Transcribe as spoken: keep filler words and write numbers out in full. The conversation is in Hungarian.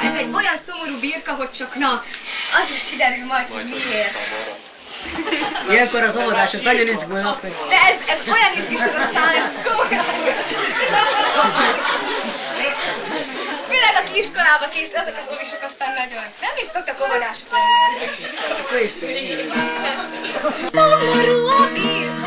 Ez egy olyan szomorú birka, hogy csak na, az is kiderül majd, hogy miért. Ilyenkor az óvodások nagyon izgulnak, hogy... De ez, ez olyan izgis, ez a szám, főleg a kiiskolába készül, azok az óvisok aztán nagyon. Nem is szoktak óvodások lenni. Akkor is tényleg. Szomorú a birka.